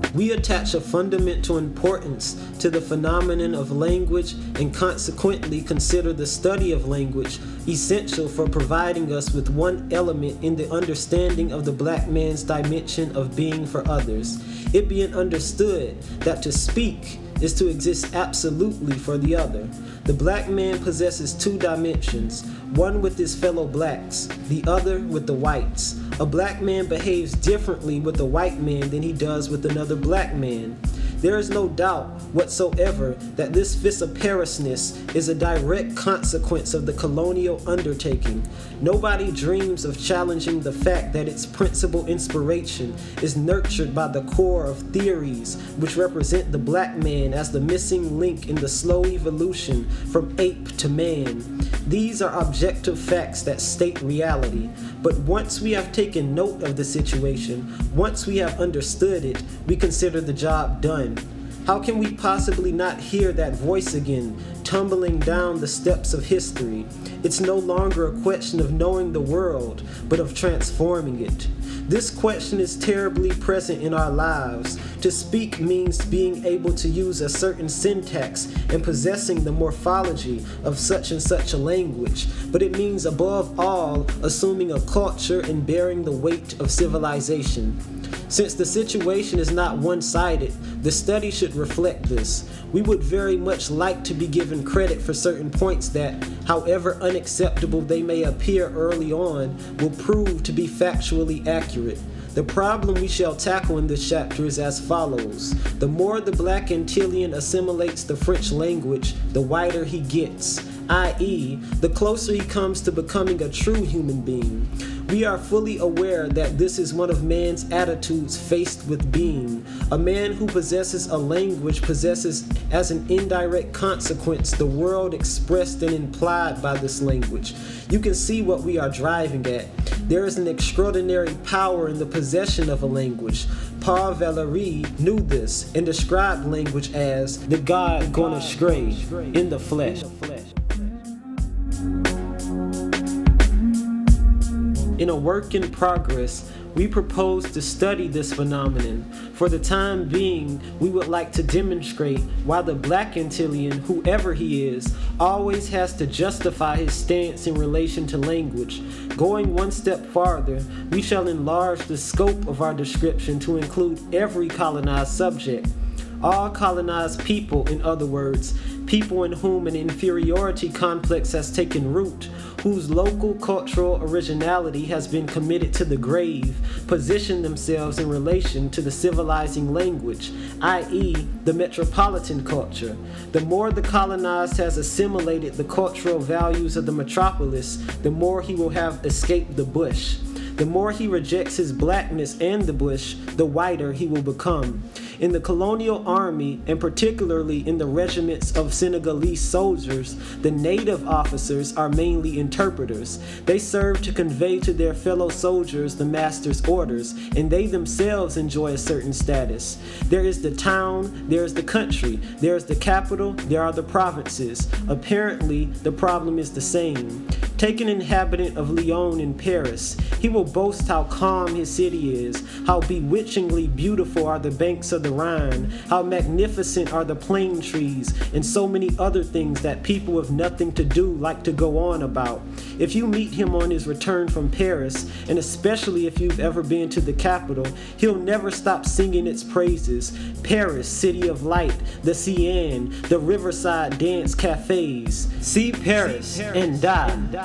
We attach a fundamental importance to the phenomenon of language and consequently consider the study of language essential for providing us with one element in the understanding of the black man's dimension of being for others. It being understood that to speak is to exist absolutely for the other. The black man possesses two dimensions, one with his fellow blacks, the other with the whites. A black man behaves differently with a white man than he does with another black man. There is no doubt whatsoever that this vociferousness is a direct consequence of the colonial undertaking. Nobody dreams of challenging the fact that its principal inspiration is nurtured by the core of theories which represent the black man as the missing link in the slow evolution from ape to man. These are objective facts that state reality. But once we have taken note of the situation, once we have understood it, we consider the job done. How can we possibly not hear that voice again, tumbling down the steps of history? It's no longer a question of knowing the world, but of transforming it. This question is terribly present in our lives. To speak means being able to use a certain syntax and possessing the morphology of such and such a language, but it means above all assuming a culture and bearing the weight of civilization. Since the situation is not one-sided, the study should reflect this. We would very much like to be given credit for certain points that, however unacceptable they may appear early on, will prove to be factually accurate. The problem we shall tackle in this chapter is as follows. The more the black Antillean assimilates the French language, the whiter he gets, i.e., the closer he comes to becoming a true human being. We are fully aware that this is one of man's attitudes faced with being. A man who possesses a language possesses as an indirect consequence the world expressed and implied by this language. You can see what we are driving at. There is an extraordinary power in the possession of a language. Paul Valéry knew this and described language as the God gone astray in the flesh. In a work in progress, we propose to study this phenomenon. For the time being, we would like to demonstrate why the black Antillean, whoever he is, always has to justify his stance in relation to language. Going one step farther, we shall enlarge the scope of our description to include every colonized subject. All colonized people, in other words, people in whom an inferiority complex has taken root, whose local cultural originality has been committed to the grave, position themselves in relation to the civilizing language, i.e., the metropolitan culture. The more the colonized has assimilated the cultural values of the metropolis, the more he will have escaped the bush. The more he rejects his blackness and the bush, the whiter he will become. In the colonial army, and particularly in the regiments of Senegalese soldiers, the native officers are mainly interpreters. They serve to convey to their fellow soldiers the master's orders, and they themselves enjoy a certain status. There is the town, there is the country, there is the capital, there are the provinces. Apparently, the problem is the same. Take an inhabitant of Lyon in Paris. He will boast how calm his city is, how bewitchingly beautiful are the banks of the Rhine, how magnificent are the plane trees, and so many other things that people with nothing to do like to go on about. If you meet him on his return from Paris, and especially if you've ever been to the capital, he'll never stop singing its praises. Paris, city of light, the Seine, the riverside dance cafes. See Paris and die.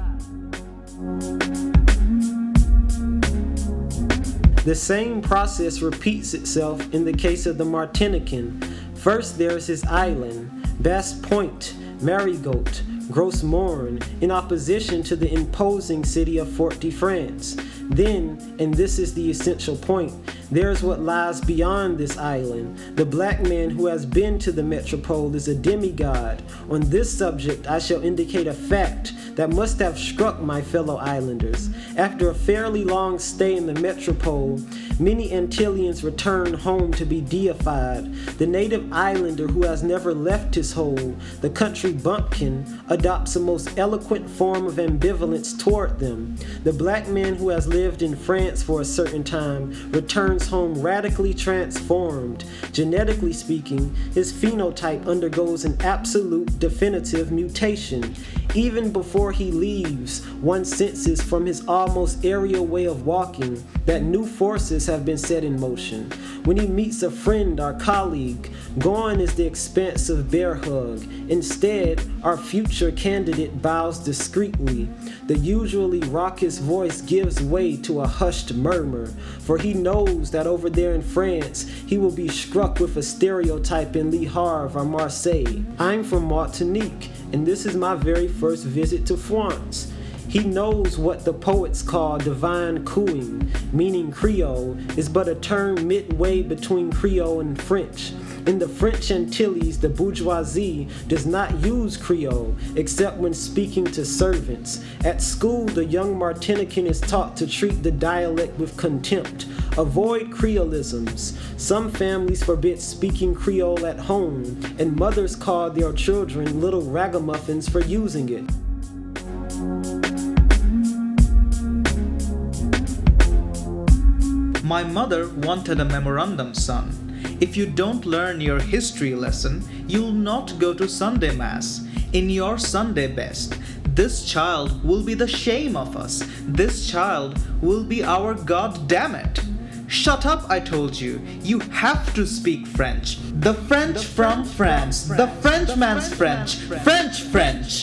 The same process repeats itself in the case of the Martinican. First there is his island, Basse Pointe, Marigot, Gros Morne, in opposition to the imposing city of Fort-de-France. Then, and this is the essential point, there is what lies beyond this island. The black man who has been to the metropole is a demigod. On this subject, I shall indicate a fact that must have struck my fellow islanders. After a fairly long stay in the metropole, many Antilleans return home to be deified. The native islander who has never left his hole, the country bumpkin, adopts a most eloquent form of ambivalence toward them. The black man who has lived lived in France for a certain time, returns home radically transformed. Genetically speaking, his phenotype undergoes an absolute definitive mutation. Even before he leaves, one senses from his almost aerial way of walking that new forces have been set in motion. When he meets a friend or colleague, gone is the expansive bear hug. Instead, our future candidate bows discreetly. The usually raucous voice gives way to a hushed murmur, for he knows that over there in France, he will be struck with a stereotype in Le Havre or Marseille. I'm from Martinique, and this is my very first visit to France. He knows what the poets call divine cooing, meaning Creole, is but a term midway between Creole and French. In the French Antilles, the bourgeoisie does not use Creole except when speaking to servants. At school, the young Martinican is taught to treat the dialect with contempt. Avoid Creolisms. Some families forbid speaking Creole at home, and mothers call their children little ragamuffins for using it. My mother wanted a memorandum, son. If you don't learn your history lesson, you'll not go to Sunday Mass. In your Sunday best, this child will be the shame of us. This child will be our God damn it. Shut up, I told you. You have to speak French. The French from France. The Frenchman's French. French.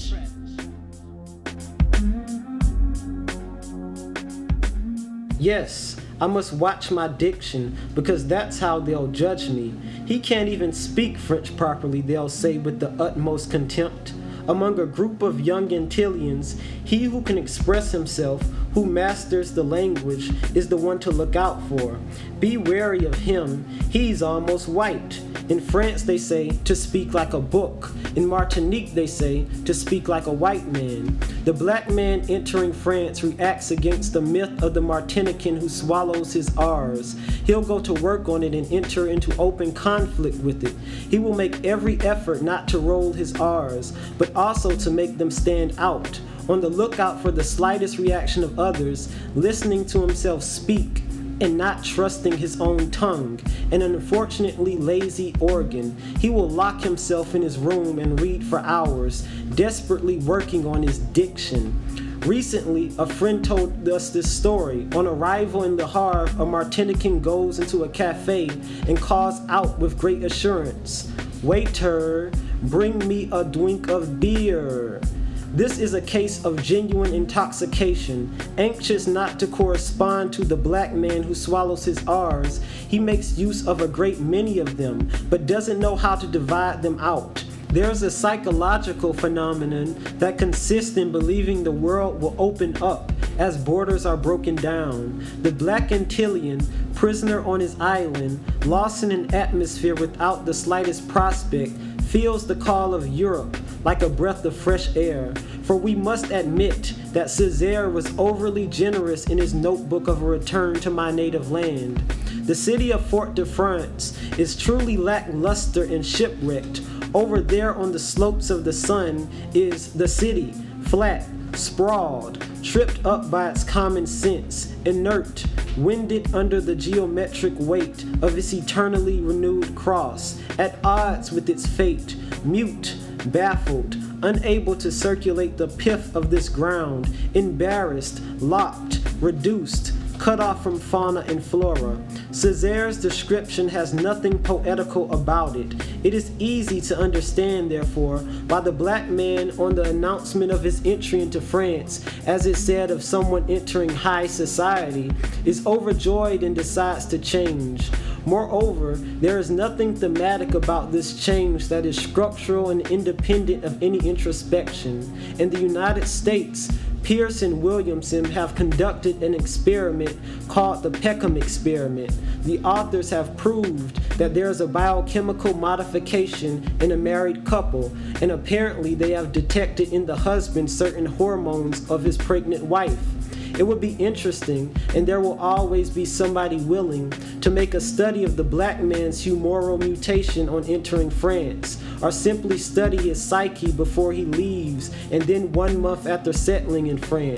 Yes, I must watch my diction, because that's how they'll judge me. He can't even speak French properly, they'll say with the utmost contempt. Among a group of young Antillians, he who can express himself, who masters the language, is the one to look out for. Be wary of him, he's almost white. In France they say, to speak like a book. In Martinique they say, to speak like a white man. The black man entering France reacts against the myth of the Martinican who swallows his R's. He'll go to work on it and enter into open conflict with it. He will make every effort not to roll his R's, but also to make them stand out. On the lookout for the slightest reaction of others, listening to himself speak, and not trusting his own tongue, an unfortunately lazy organ. He will lock himself in his room and read for hours, desperately working on his diction. Recently, a friend told us this story. On arrival in Le Havre, a Martinican goes into a cafe and calls out with great assurance, "Waiter, bring me a drink of beer." This is a case of genuine intoxication. Anxious not to correspond to the black man who swallows his R's, he makes use of a great many of them, but doesn't know how to divide them out. There's a psychological phenomenon that consists in believing the world will open up as borders are broken down. The black Antillian, prisoner on his island, lost in an atmosphere without the slightest prospect, feels the call of Europe like a breath of fresh air. For we must admit that Césaire was overly generous in his notebook of a return to my native land. The city of Fort-de-France is truly lackluster and shipwrecked. Over there on the slopes of the sun is the city, flat, sprawled, tripped up by its common sense, inert, winded under the geometric weight of its eternally renewed cross, at odds with its fate, mute, baffled, unable to circulate the pith of this ground, embarrassed, locked, reduced, cut off from fauna and flora. Césaire's description has nothing poetical about it. It is easy to understand, therefore, why the black man on the announcement of his entry into France, as is said of someone entering high society, is overjoyed and decides to change. Moreover, there is nothing thematic about this change that is structural and independent of any introspection. In the United States, Pierce and Williamson have conducted an experiment called the Peckham experiment. The authors have proved that there is a biochemical modification in a married couple, and apparently they have detected in the husband certain hormones of his pregnant wife. It would be interesting, and there will always be somebody willing to make a study of the black man's humoral mutation on entering France, or simply study his psyche before he leaves, and then 1 month after settling in France.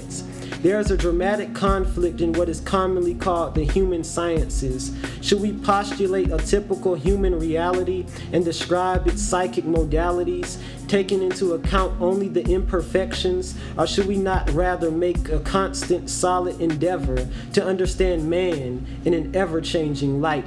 There is a dramatic conflict in what is commonly called the human sciences. Should we postulate a typical human reality and describe its psychic modalities, taking into account only the imperfections, or should we not rather make a constant, solid endeavor to understand man in an ever-changing light?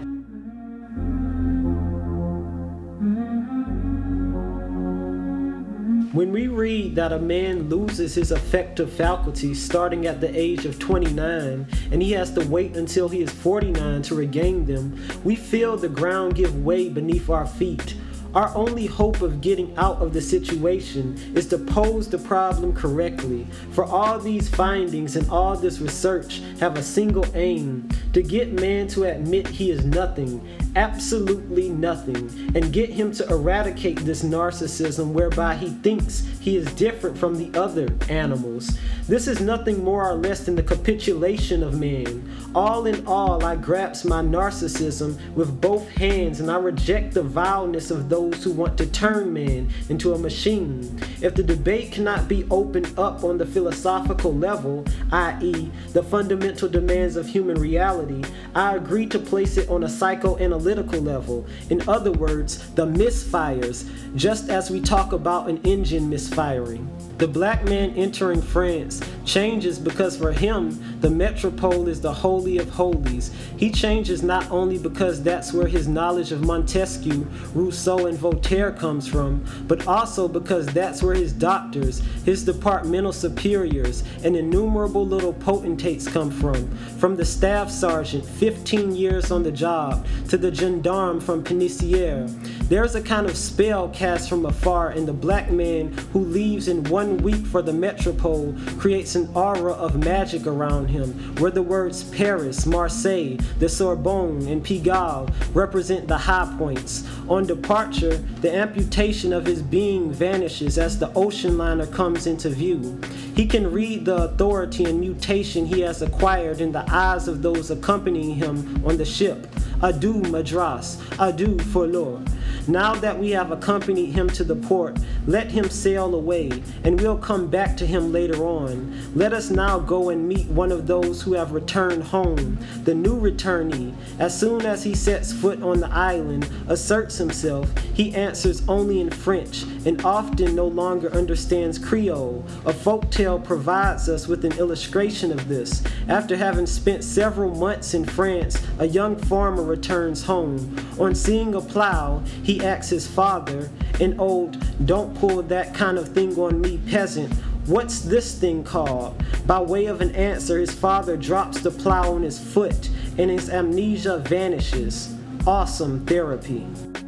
When we read that a man loses his affective faculties starting at the age of 29 and he has to wait until he is 49 to regain them, we feel the ground give way beneath our feet. Our only hope of getting out of the situation is to pose the problem correctly, for all these findings and all this research have a single aim: to get man to admit he is nothing, absolutely nothing, and get him to eradicate this narcissism whereby he thinks he is different from the other animals. This is nothing more or less than the capitulation of man. All in all, I grasp my narcissism with both hands and I reject the vileness of those who want to turn man into a machine. If the debate cannot be opened up on the philosophical level, i.e., the fundamental demands of human reality, I agree to place it on a psychoanalytical level. In other words, the misfires, just as we talk about an engine misfiring. The black man entering France changes because for him, the metropole is the holy of holies. He changes not only because that's where his knowledge of Montesquieu, Rousseau, and Voltaire comes from, but also because that's where his doctors, his departmental superiors, and innumerable little potentates come from the staff sergeant, 15 years on the job, to the gendarme from Pénicière. There's a kind of spell cast from afar, and the black man who leaves in 1 week for the metropole creates an aura of magic around him, where the words Paris, Marseille, the Sorbonne, and Pigalle represent the high points. On departure, the amputation of his being vanishes as the ocean liner comes into view. He can read the authority and mutation he has acquired in the eyes of those accompanying him on the ship. Adieu, Madras. Adieu, Forlor. Now that we have accompanied him to the port, let him sail away, and we'll come back to him later on. Let us now go and meet one of those who have returned home, the new returnee. As soon as he sets foot on the island, asserts himself, he answers only in French, and often no longer understands Creole. A folktale provides us with an illustration of this. After having spent several months in France, a young farmer returns home. On seeing a plow, he asks his father, an old, "Don't pull that kind of thing on me peasant, what's this thing called?" By way of an answer, his father drops the plow on his foot and his amnesia vanishes. Awesome therapy.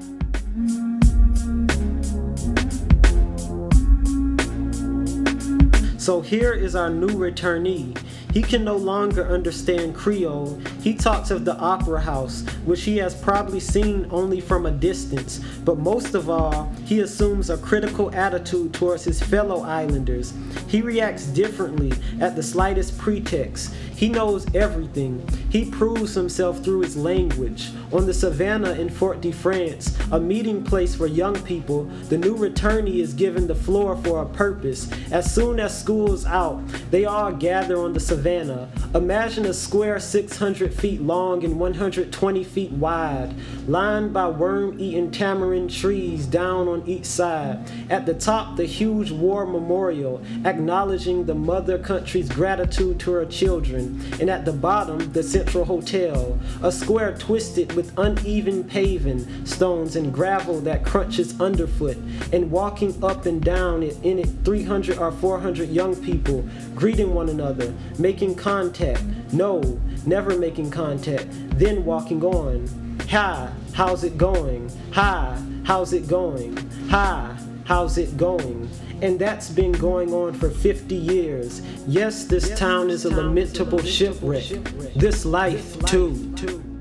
So here is our new returnee. He can no longer understand Creole. He talks of the opera house, which he has probably seen only from a distance. But most of all, he assumes a critical attitude towards his fellow islanders. He reacts differently at the slightest pretext. He knows everything. He proves himself through his language. On the savannah in Fort-de-France, a meeting place for young people, the new returnee is given the floor for a purpose. As soon as school's out, they all gather on the savannah. Imagine a square 600 feet long and 120 feet wide, lined by worm-eaten tamarind trees down on each side. At the top, the huge war memorial, acknowledging the mother country's gratitude to her children. And at the bottom, the Central Hotel, a square twisted with uneven paving stones and gravel that crunches underfoot, and walking up and down it in it 300 or 400 young people, greeting one another, making contact, no, never making contact, then walking on. Hi, how's it going? Hi, how's it going? Hi, how's it going? And that's been going on for 50 years. Yes, this town is a lamentable shipwreck. This life, too.